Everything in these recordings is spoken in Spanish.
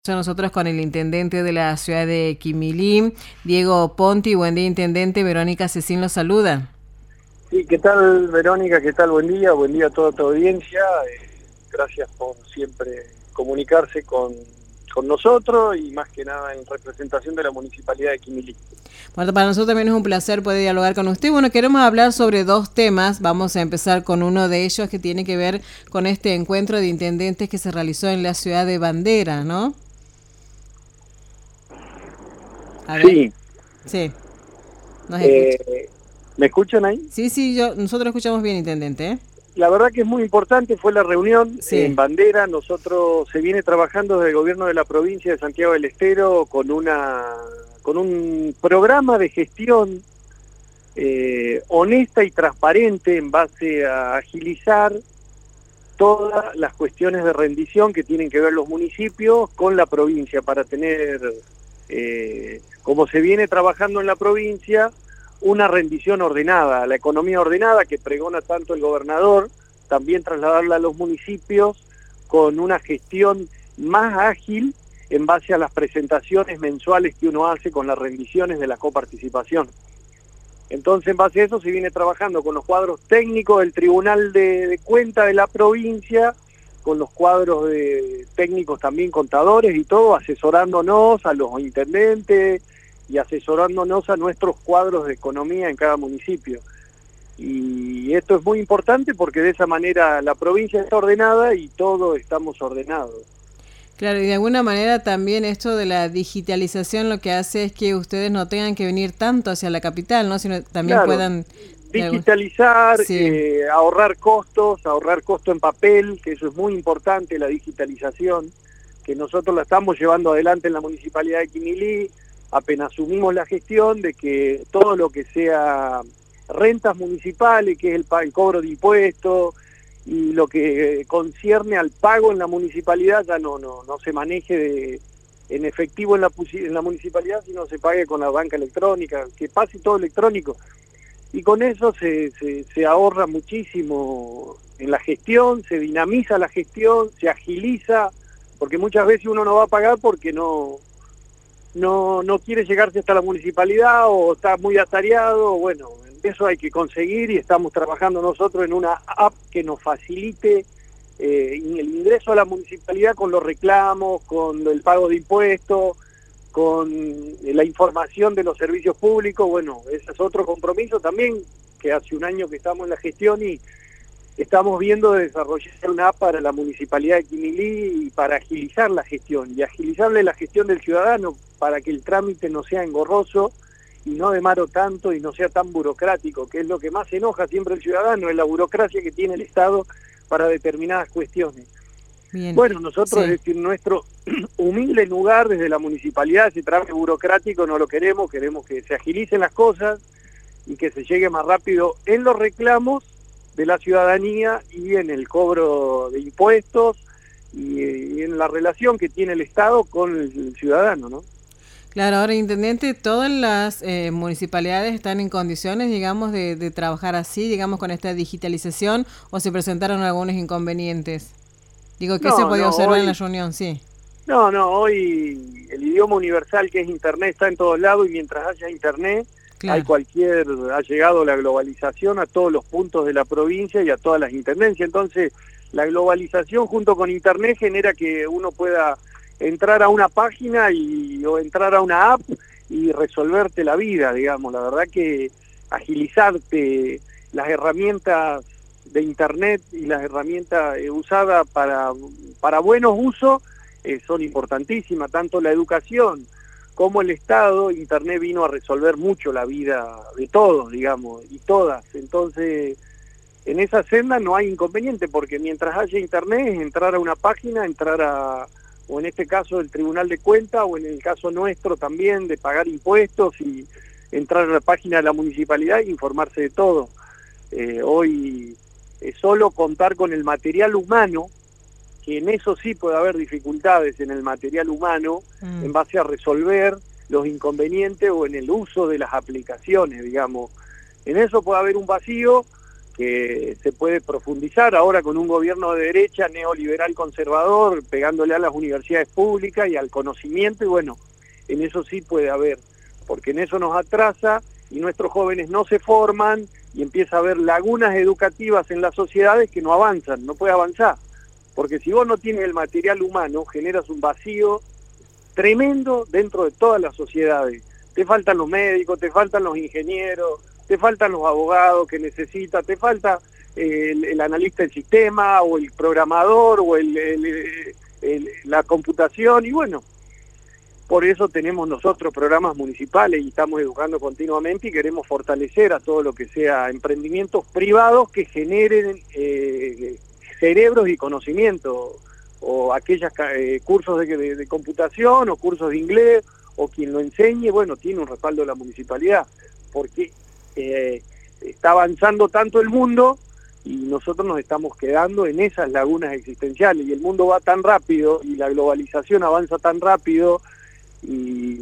Nosotros con el intendente de la ciudad de Quimilí, Diego Ponti. Buen día, intendente. Verónica Cecín lo saluda. Sí, ¿qué tal, Verónica? ¿Qué tal? Buen día a toda tu audiencia. Gracias por siempre comunicarse con nosotros y más que nada en representación de la Municipalidad de Quimilí. Bueno, para nosotros también es un placer poder dialogar con usted. Bueno, queremos hablar sobre dos temas. Vamos a empezar con uno de ellos que tiene que ver con este encuentro de intendentes que se realizó en la ciudad de Bandera, ¿no? A ver. Sí. Sí. ¿Nos escucha? ¿Me escuchan ahí? Sí, nosotros escuchamos bien, intendente, ¿eh? La verdad que es muy importante, fue la reunión en Bandera. Nosotros se viene trabajando desde el gobierno de la provincia de Santiago del Estero con un programa de gestión honesta y transparente en base a agilizar todas las cuestiones de rendición que tienen que ver los municipios con la provincia para tener, como se viene trabajando en la provincia, una rendición ordenada, la economía ordenada que pregona tanto el gobernador, también trasladarla a los municipios con una gestión más ágil en base a las presentaciones mensuales que uno hace con las rendiciones de la coparticipación. Entonces, en base a eso se viene trabajando con los cuadros técnicos del Tribunal de Cuentas de la provincia, con los cuadros de técnicos también contadores y todo, asesorándonos a los intendentes y asesorándonos a nuestros cuadros de economía en cada municipio. Y esto es muy importante porque de esa manera la provincia está ordenada y todos estamos ordenados. Claro, y de alguna manera también esto de la digitalización lo que hace es que ustedes no tengan que venir tanto hacia la capital, ¿no? Sino también puedan digitalizar, ahorrar costos en papel, que eso es muy importante, la digitalización, que nosotros la estamos llevando adelante en la Municipalidad de Quimilí. Apenas asumimos la gestión de que todo lo que sea rentas municipales, que es el cobro de impuestos, y lo que concierne al pago en la municipalidad ya no se maneje en efectivo en la municipalidad, sino se pague con la banca electrónica, que pase todo electrónico. Y con eso se ahorra muchísimo en la gestión, se dinamiza la gestión, se agiliza, porque muchas veces uno no va a pagar porque no quiere llegarse hasta la municipalidad o está muy atareado. Bueno, eso hay que conseguir y estamos trabajando nosotros en una app que nos facilite el ingreso a la municipalidad con los reclamos, con el pago de impuestos, con la información de los servicios públicos. Bueno, ese es otro compromiso también, que hace un año que estamos en la gestión y estamos viendo de desarrollar una app para la Municipalidad de Quimilí y para agilizar la gestión y agilizarle la gestión del ciudadano para que el trámite no sea engorroso y no demore tanto y no sea tan burocrático, que es lo que más enoja siempre el ciudadano, es la burocracia que tiene el Estado para determinadas cuestiones. Bien. Bueno, nosotros desde nuestro humilde lugar, desde la municipalidad, ese trámite burocrático no lo queremos que se agilicen las cosas y que se llegue más rápido en los reclamos de la ciudadanía y en el cobro de impuestos y en la relación que tiene el Estado con el ciudadano, ¿no? Claro, ahora, intendente, todas las municipalidades están en condiciones, digamos, de trabajar así, digamos, con esta digitalización, o se presentaron algunos inconvenientes. Digo, ¿qué se podía observar en la reunión? Sí. Hoy el idioma universal que es Internet está en todos lados y mientras haya Internet, claro, ha llegado la globalización a todos los puntos de la provincia y a todas las intendencias. Entonces, la globalización junto con Internet genera que uno pueda entrar a una página o entrar a una app y resolverte la vida, digamos. La verdad que agilizarte las herramientas de Internet y las herramientas usadas para buenos usos son importantísimas, tanto la educación como el Estado. Internet vino a resolver mucho la vida de todos, digamos, y todas. Entonces, en esa senda no hay inconveniente, porque mientras haya Internet es entrar a una página, o en este caso el Tribunal de Cuentas, o en el caso nuestro también de pagar impuestos y entrar a la página de la municipalidad e informarse de todo. Hoy es solo contar con el material humano, que en eso sí puede haber dificultades en el material humano, en base a resolver los inconvenientes o en el uso de las aplicaciones, digamos. En eso puede haber un vacío que se puede profundizar ahora con un gobierno de derecha neoliberal conservador, pegándole a las universidades públicas y al conocimiento, y bueno, en eso sí puede haber, porque en eso nos atrasa y nuestros jóvenes no se forman y empieza a haber lagunas educativas en las sociedades que no avanzan, no puede avanzar, porque si vos no tienes el material humano, generas un vacío tremendo dentro de todas las sociedades. Te faltan los médicos, te faltan los ingenieros, te faltan los abogados que necesitas, te falta el analista del sistema o el programador o la computación, y bueno, por eso tenemos nosotros programas municipales y estamos educando continuamente y queremos fortalecer a todo lo que sea emprendimientos privados que generen cerebros y conocimiento, o aquellos cursos de computación o cursos de inglés, o quien lo enseñe, bueno, tiene un respaldo de la municipalidad, porque está avanzando tanto el mundo y nosotros nos estamos quedando en esas lagunas existenciales, y el mundo va tan rápido y la globalización avanza tan rápido, y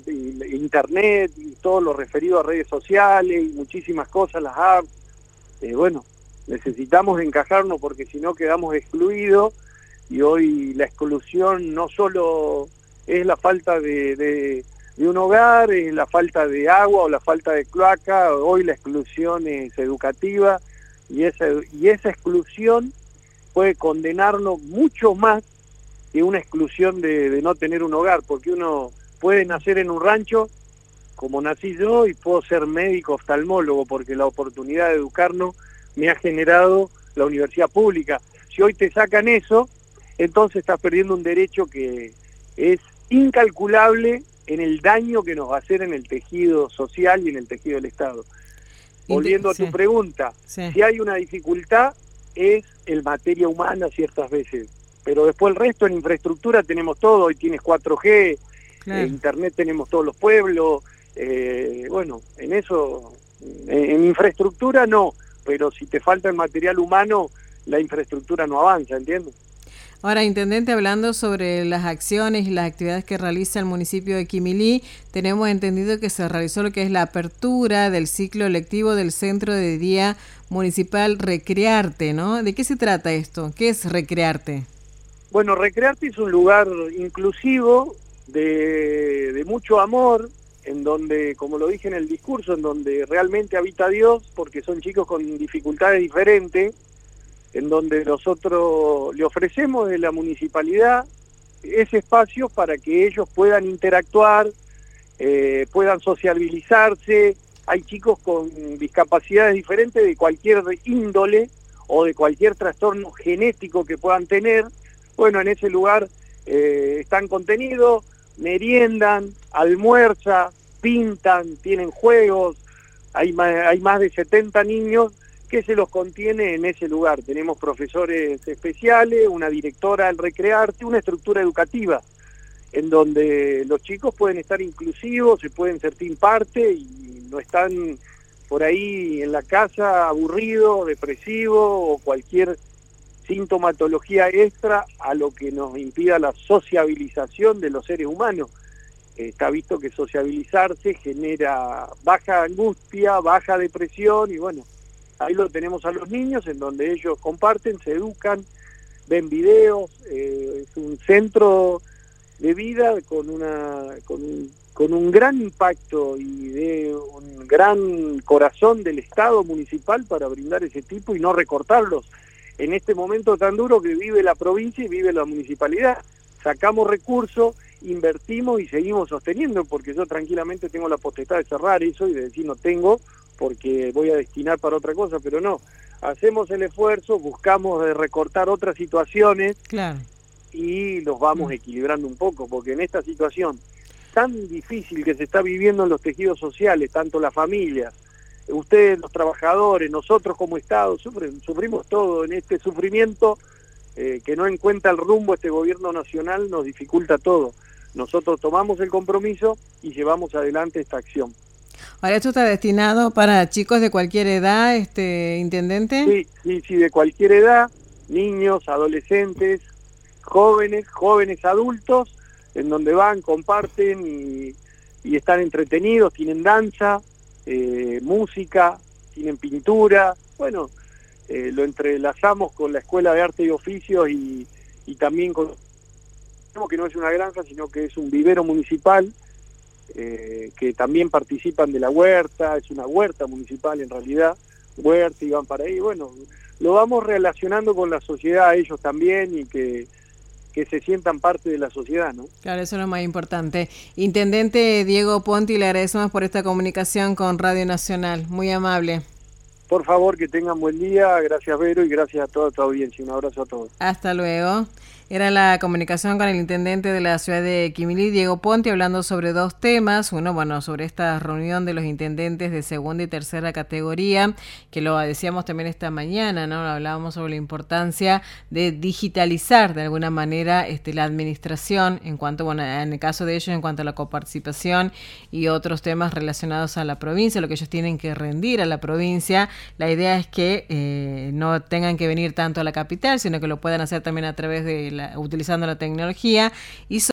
internet y todo lo referido a redes sociales y muchísimas cosas, las apps, bueno, necesitamos encajarnos porque si no quedamos excluidos, y hoy la exclusión no solo es la falta de un hogar, es la falta de agua o la falta de cloaca, hoy la exclusión es educativa, y esa exclusión puede condenarnos mucho más que una exclusión de no tener un hogar, porque uno puede nacer en un rancho, como nací yo, y puedo ser médico oftalmólogo, porque la oportunidad de educarnos me ha generado la universidad pública. Si hoy te sacan eso, entonces estás perdiendo un derecho que es incalculable en el daño que nos va a hacer en el tejido social y en el tejido del Estado. Volviendo a tu pregunta, si hay una dificultad es el materia humana ciertas veces, pero después el resto en infraestructura tenemos todo, hoy tienes 4G, claro. Internet tenemos todos los pueblos, bueno, en eso, en infraestructura no, pero si te falta el material humano, la infraestructura no avanza, ¿entiendes? Ahora, Intendente, hablando sobre las acciones y las actividades que realiza el municipio de Quimilí, tenemos entendido que se realizó lo que es la apertura del ciclo lectivo del Centro de Día Municipal Recrearte, ¿no? ¿De qué se trata esto? ¿Qué es Recrearte? Bueno, Recrearte es un lugar inclusivo, de mucho amor, en donde, como lo dije en el discurso, en donde realmente habita Dios, porque son chicos con dificultades diferentes, en donde nosotros le ofrecemos de la municipalidad ese espacio para que ellos puedan interactuar, puedan sociabilizarse. Hay chicos con discapacidades diferentes de cualquier índole o de cualquier trastorno genético que puedan tener. Bueno, en ese lugar están contenidos, meriendan, almuerzan, pintan, tienen juegos, hay más de 70 niños que se los contiene en ese lugar. Tenemos profesores especiales, una directora al Recrearte, una estructura educativa, en donde los chicos pueden estar inclusivos, se pueden sentir parte y no están por ahí en la casa aburridos, depresivos o cualquier sintomatología extra a lo que nos impida la sociabilización de los seres humanos. Está visto que sociabilizarse genera baja angustia, baja depresión, y bueno, ahí lo tenemos a los niños, en donde ellos comparten, se educan, ven videos, es un centro de vida con un gran impacto y de un gran corazón del Estado municipal para brindar ese tipo y no recortarlos. En este momento tan duro que vive la provincia y vive la municipalidad, sacamos recursos, invertimos y seguimos sosteniendo, porque yo tranquilamente tengo la potestad de cerrar eso y de decir no tengo, porque voy a destinar para otra cosa, pero no, hacemos el esfuerzo, buscamos de recortar otras situaciones, claro, y los vamos equilibrando un poco, porque en esta situación tan difícil que se está viviendo en los tejidos sociales, tanto las familias, ustedes los trabajadores, nosotros como Estado, sufrimos todo en este sufrimiento que no encuentra el rumbo este gobierno nacional, nos dificulta todo. Nosotros tomamos el compromiso y llevamos adelante esta acción. Ahora, ¿esto está destinado para chicos de cualquier edad, Intendente? Sí, de cualquier edad, niños, adolescentes, jóvenes adultos, en donde van, comparten y están entretenidos, tienen danza, música, tienen pintura, bueno, lo entrelazamos con la Escuela de Arte y Oficios y también con que no es una granja, sino que es un vivero municipal, que también participan de la huerta, es una huerta municipal en realidad, huerta y van para ahí, bueno, lo vamos relacionando con la sociedad, ellos también, y que se sientan parte de la sociedad, ¿no? Claro, eso es lo más importante. Intendente Diego Ponti, le agradecemos por esta comunicación con Radio Nacional, muy amable. Por favor, que tengan buen día, gracias Vero y gracias a toda tu audiencia, un abrazo a todos. Hasta luego. Era la comunicación con el intendente de la ciudad de Quimilí, Diego Ponti, hablando sobre dos temas. Uno, bueno, sobre esta reunión de los intendentes de segunda y tercera categoría, que lo decíamos también esta mañana, ¿no? Hablábamos sobre la importancia de digitalizar de alguna manera la administración, en cuanto, bueno, en el caso de ellos, en cuanto a la coparticipación y otros temas relacionados a la provincia, lo que ellos tienen que rendir a la provincia. La idea es que no tengan que venir tanto a la capital, sino que lo puedan hacer también a través de utilizando la tecnología y